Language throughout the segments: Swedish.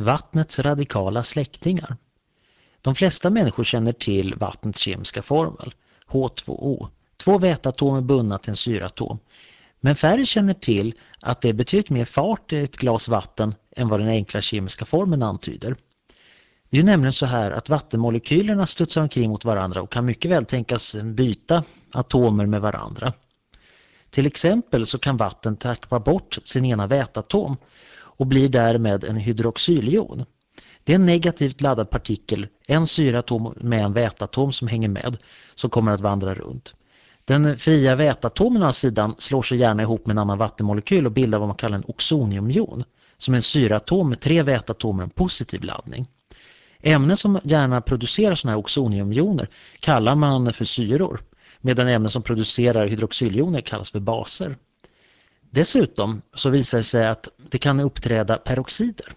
vattnets radikala släktingar. De flesta människor känner till vattnets kemiska formel, H2O. 2 väteatomer bundna till en syratom. Men färre känner till att det är betydligt mer fart i ett glas vatten än vad den enkla kemiska formeln antyder. Det är ju nämligen så här att vattenmolekylerna studsar omkring mot varandra och kan mycket väl tänkas byta atomer med varandra. Till exempel så kan vatten tappa bort sin ena väteatom och blir därmed en hydroxylion. Det är en negativt laddad partikel, en syratom med en väteatom som hänger med, som kommer att vandra runt. Den fria väteatomen å sidan slår sig gärna ihop med en annan vattenmolekyl och bildar vad man kallar en oxoniumion, som är en syratom med 3 väteatomer och en positiv laddning. Ämnen som gärna producerar sådana här oxoniumioner kallar man för syror, medan ämnen som producerar hydroxylioner kallas för baser. Dessutom så visar det sig att det kan uppträda peroxider.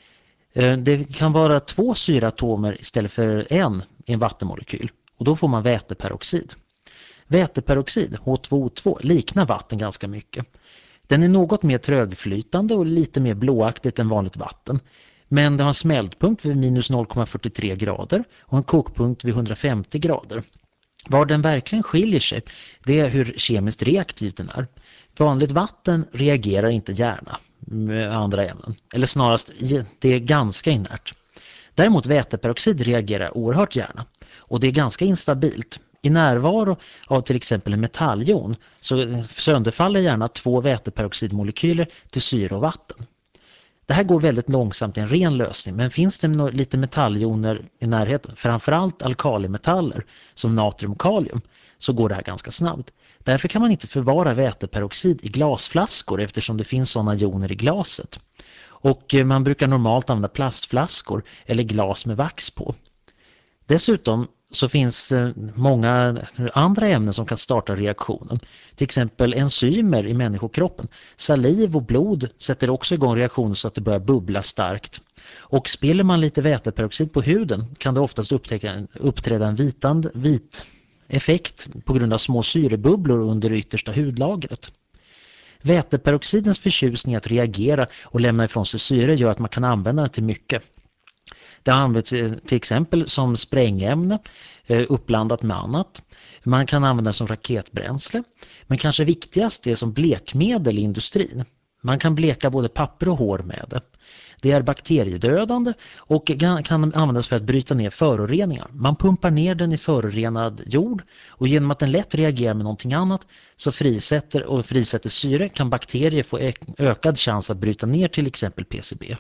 Det kan vara 2 syratomer istället för en i en vattenmolekyl och då får man väteperoxid. Väteperoxid, H2O2, liknar vatten ganska mycket. Den är något mer trögflytande och lite mer blåaktigt än vanligt vatten. Men den har en smältpunkt vid minus 0,43 grader och en kokpunkt vid 150 grader. Var den verkligen skiljer sig, det är hur kemiskt reaktivt den är. Vanligt vatten reagerar inte gärna med andra ämnen, eller snarast det är ganska inert. Däremot väteperoxid reagerar oerhört gärna och det är ganska instabilt. I närvaro av till exempel en metallion så sönderfaller gärna 2 väteperoxidmolekyler till syre och vatten. Det här går väldigt långsamt i en ren lösning, men finns det lite metalljoner i närheten, framförallt alkalimetaller som natrium och kalium, så går det här ganska snabbt. Därför kan man inte förvara väteperoxid i glasflaskor eftersom det finns sådana joner i glaset. Och man brukar normalt använda plastflaskor eller glas med vax på. Dessutom så finns många andra ämnen som kan starta reaktionen. Till exempel enzymer i människokroppen. Saliv och blod sätter också igång reaktionen så att det börjar bubbla starkt. Och spiller man lite väteperoxid på huden kan det oftast uppträda en vit effekt på grund av små syrebubblor under det yttersta hudlagret. Väteperoxidens förtjusning att reagera och lämna ifrån sig syre gör att man kan använda den till mycket. Det används till exempel som sprängämne uppblandat med annat. Man kan använda det som raketbränsle. Men kanske viktigast är som blekmedel i industrin. Man kan bleka både papper och hår med det. Det är bakteriedödande och kan användas för att bryta ner föroreningar. Man pumpar ner den i förorenad jord och genom att den lätt reagerar med någonting annat så frisätter syre kan bakterier få ökad chans att bryta ner till exempel PCB.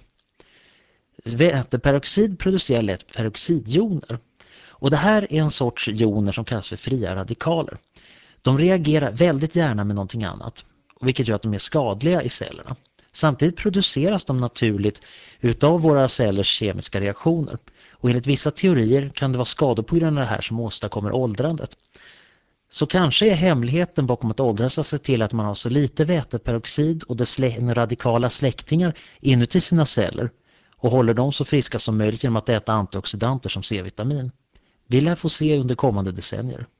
Väteperoxid producerar lätt peroxidjoner. Och det här är en sorts joner som kallas för fria radikaler. De reagerar väldigt gärna med någonting annat, vilket gör att de är skadliga i cellerna. Samtidigt produceras de naturligt utav våra cellers kemiska reaktioner. Och enligt vissa teorier kan det vara skador på grund av det här som åstadkommer åldrandet. Så kanske är hemligheten bakom att åldras att se till att man har så lite väteperoxid och dess radikala släktingar inuti sina celler och håller dem så friska som möjligt genom att äta antioxidanter som C-vitamin. Vi lär få se under kommande decennier.